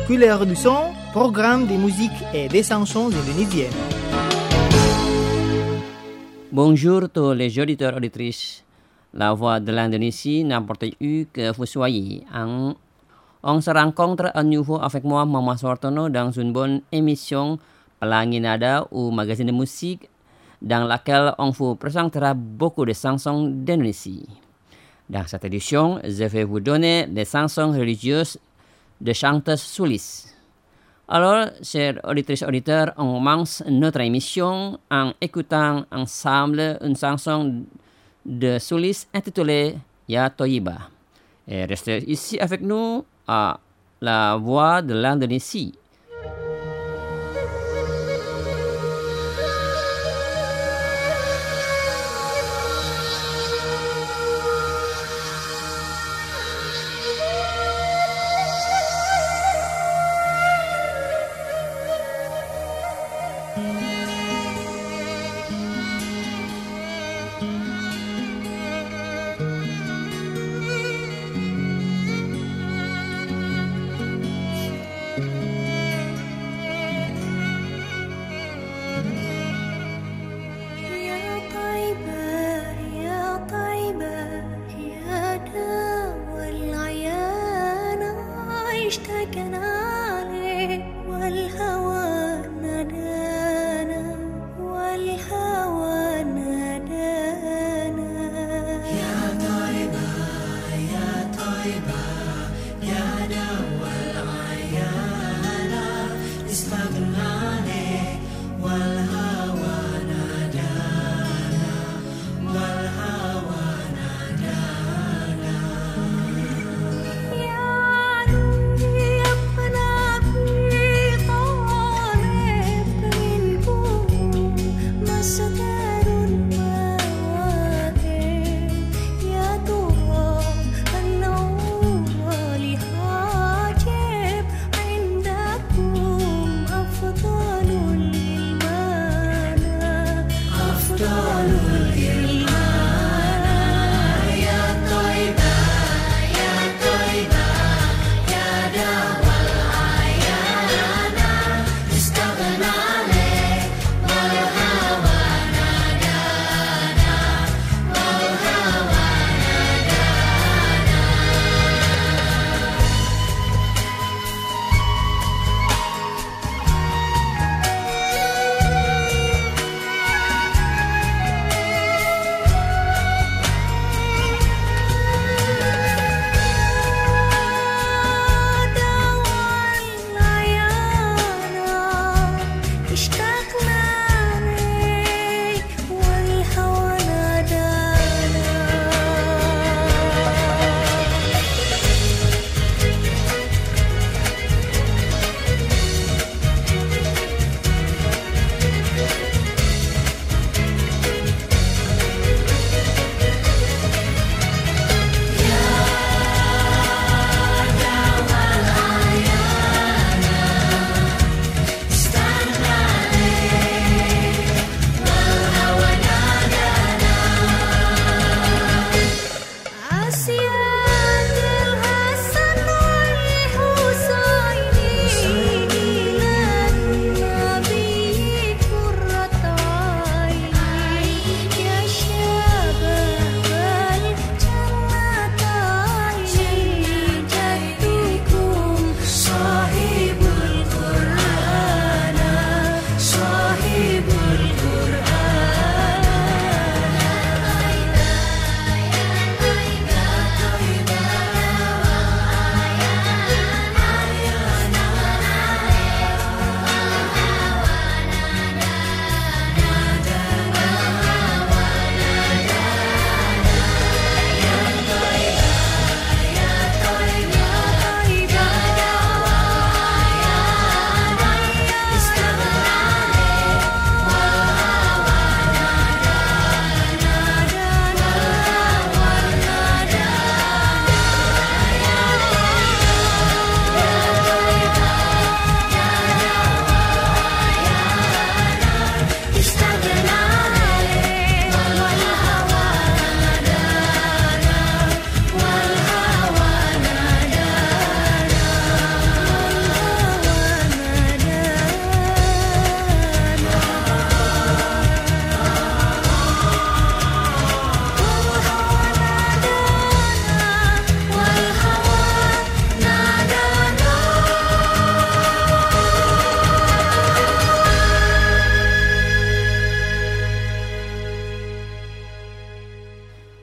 Couleur du son, programme de musique et des chansons indonésiennes. Bonjour tous les auditeurs auditrices. La Voix de l'Indonésie n'importe où que vous soyez. On se rencontre à nouveau avec moi, Maman Suartono, dans une bonne émission Pelangi Nada ou magazine de musique dans laquelle on vous présentera beaucoup de chansons d'Indonésie. Dans cette édition, je vais vous donner des chansons religieuses de chanteuses Sulis. Alors, chers auditrices et auditeurs, on commence notre émission en écoutant ensemble une chanson de Sulis intitulée Ya Toyiba. Et restez ici avec nous à la Voix de l'Indonésie.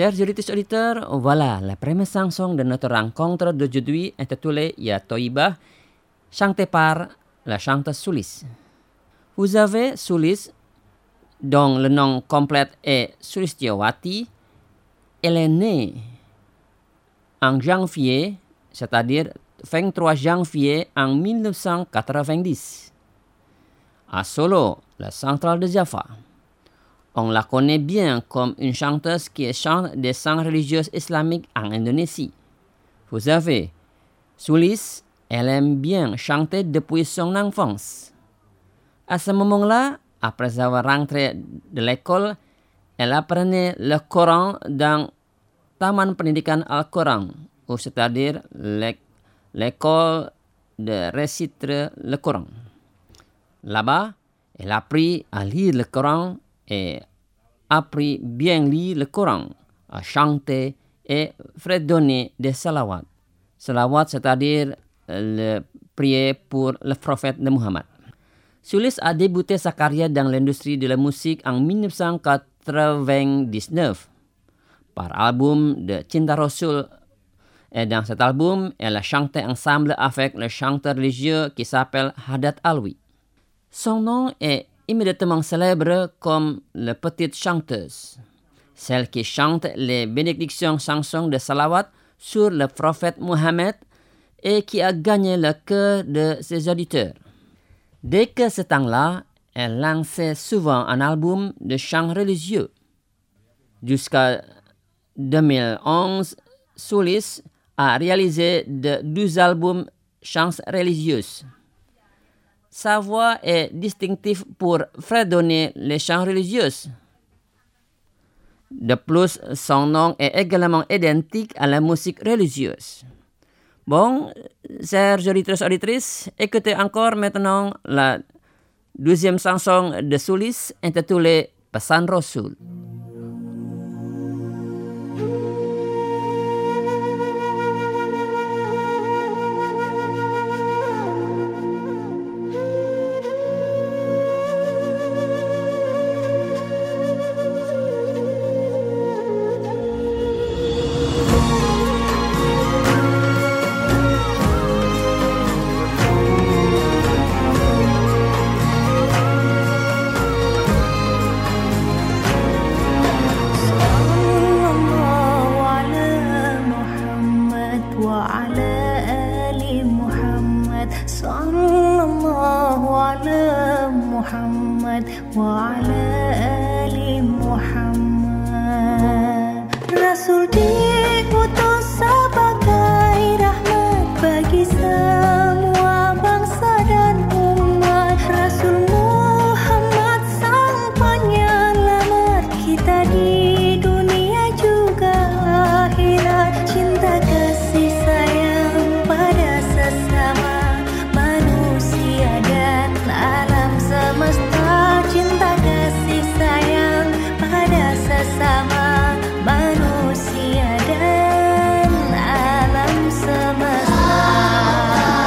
Chers auditeurs, voilà la première chanson de notre rencontre d'aujourd'hui intitulée Ya Toibah, chantée par la chanteuse Sulis. Vous avez Sulis, dont le nom complet est Sulistyawati. Elle est née en janvier, c'est-à-dire 23 janvier en 1990, à Solo, la centrale de Java. On la connaît bien comme une chanteuse qui chante des chants religieux islamiques en Indonésie. Vous savez, Sulis, elle aime bien chanter depuis son enfance. À ce moment-là, après avoir rentré de l'école, elle apprenait le Coran dans Taman Pendidikan Al-Quran, ou c'est-à-dire l'école de réciter le Coran. Là-bas, elle a appris à lire le Coran et appris bien lire le Coran, à chanter et fredonner des salawats. Salawat, c'est-à-dire le prier pour le prophète de Muhammad. Sulis a débuté sa carrière dans l'industrie de la musique en 1999 par album de Cinta Rasul. Et dans cet album, elle a chanté ensemble avec le chanteur religieux qui s'appelle Haddad Alwi. Son nom est immédiatement célèbre comme la petite chanteuse, celle qui chante les bénédictions chansons de salawat sur le prophète Muhammad et qui a gagné le cœur de ses auditeurs. Dès que ce temps-là, elle lançait souvent un album de chants religieux. Jusqu'à 2011, Sulis a réalisé 12 albums chants religieux. Sa voix est distinctive pour fredonner les chants religieux. De plus, son nom est également identique à la musique religieuse. Bon, chers auditrices, écoutez encore maintenant la deuxième chanson de Sulis intitulée Pesan Rasul. Manusia dan alam semesta.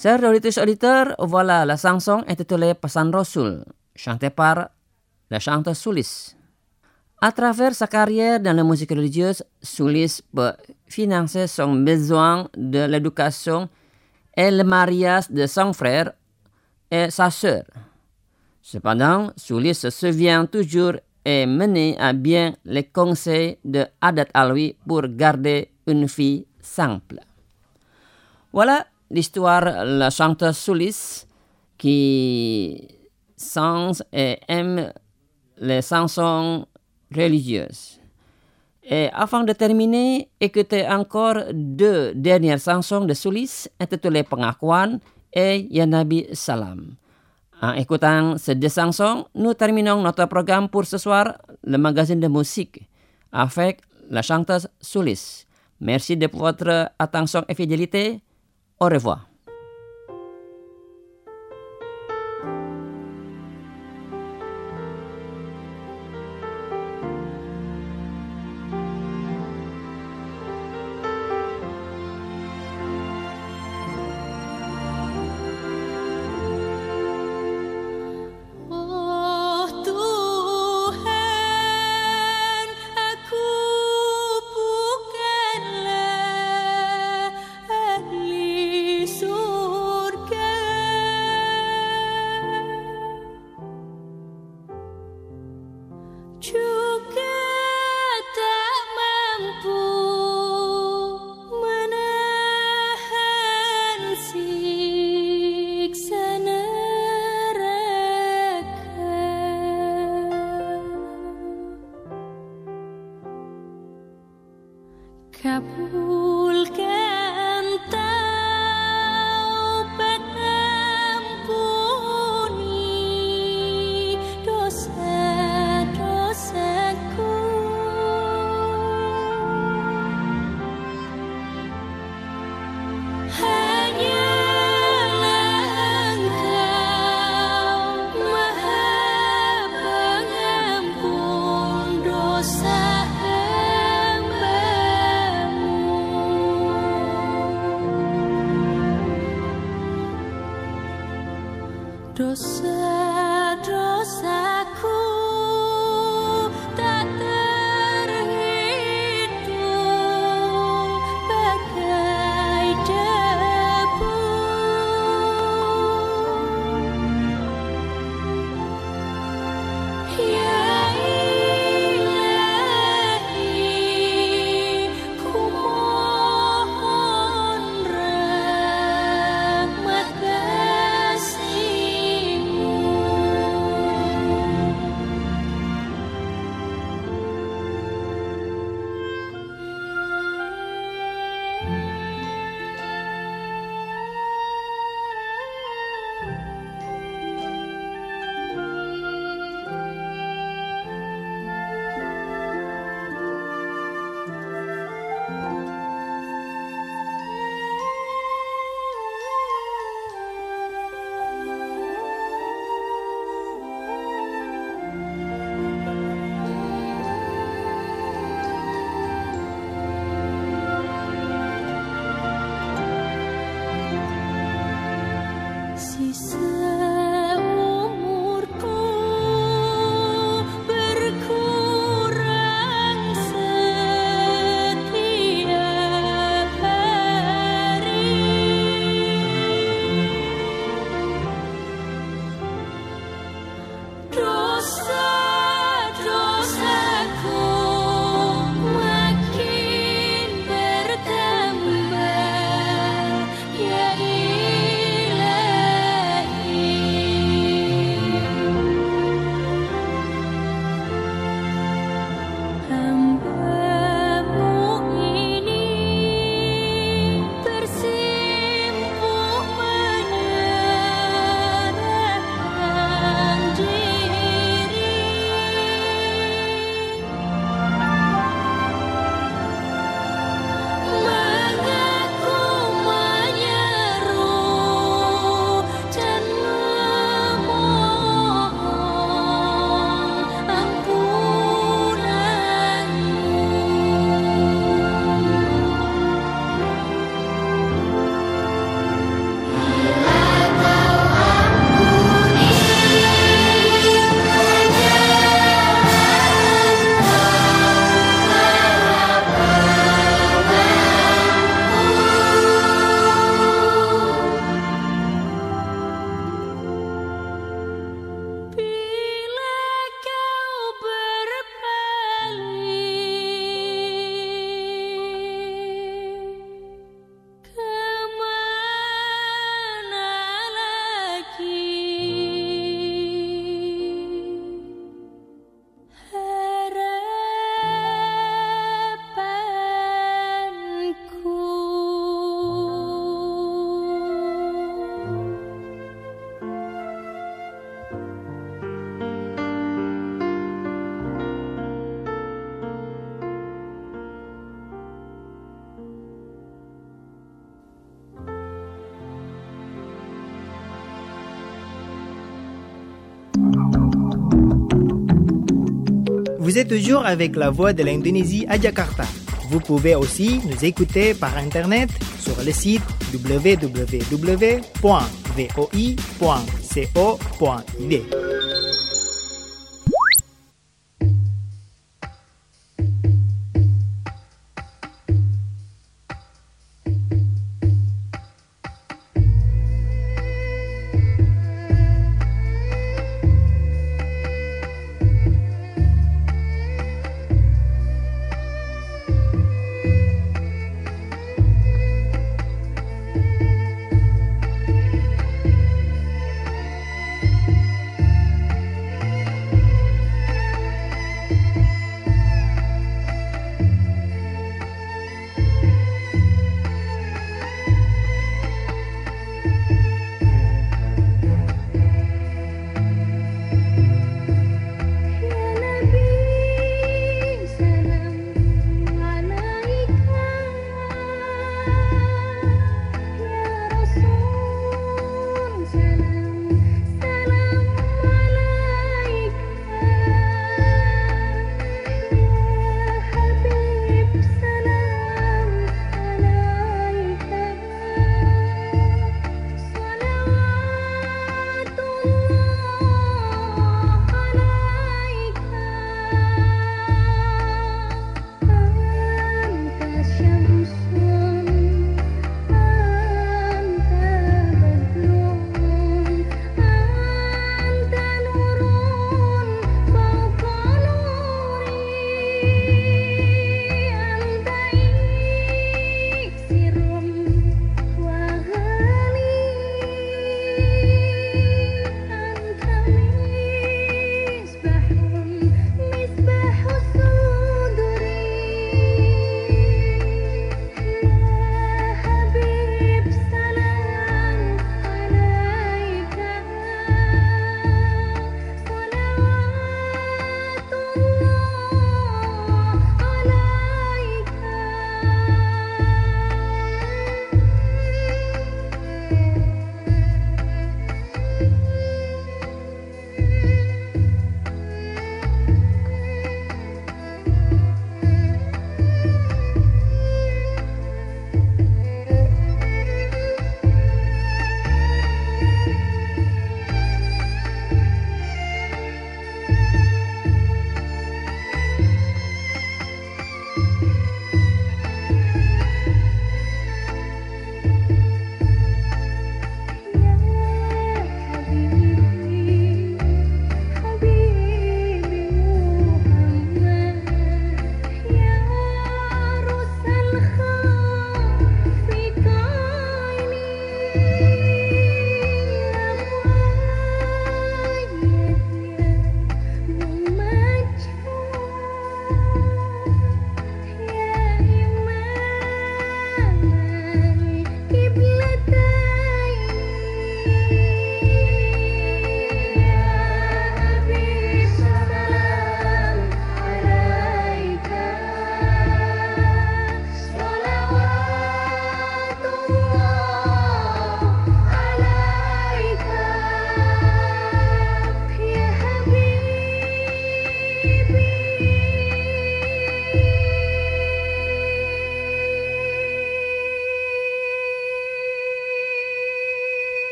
Chers auditeurs, voilà la chanson intitulée Pesan Rasul, chantée par le chanteur Soulis. À travers sa carrière dans la musique religieuse, Soulis peut financer son besoin de l'éducation et le mariage de son frère et sa sœur. Cependant, Soulis se souvient toujours et mener à bien les conseils de Adat Alwi pour garder une vie simple. Voilà l'histoire la chanteuse Soulis qui chante et aime les chansons religieuses. Et avant de terminer, écoutez encore 2 dernières chansons de Soulis intitulées Pengakuan et Ya Nabi Salam. En écoutant ces 2 chansons, nous terminons notre programme pour ce soir, le magazine de musique, avec la chanteuse Soulis. Merci de votre attention et fidélité. Au revoir. Kabulkan taubat ampuni dosa-dosaku. Hanyalah Engkau Maha Pengampun dosa. Dosa-dosaku tak terhitung bagai debu. Ya Ilahi, ku mohon rahmat kasih-Mu. Vous êtes toujours avec la voix de l'Indonésie à Jakarta. Vous pouvez aussi nous écouter par Internet sur le site www.voi.co.id.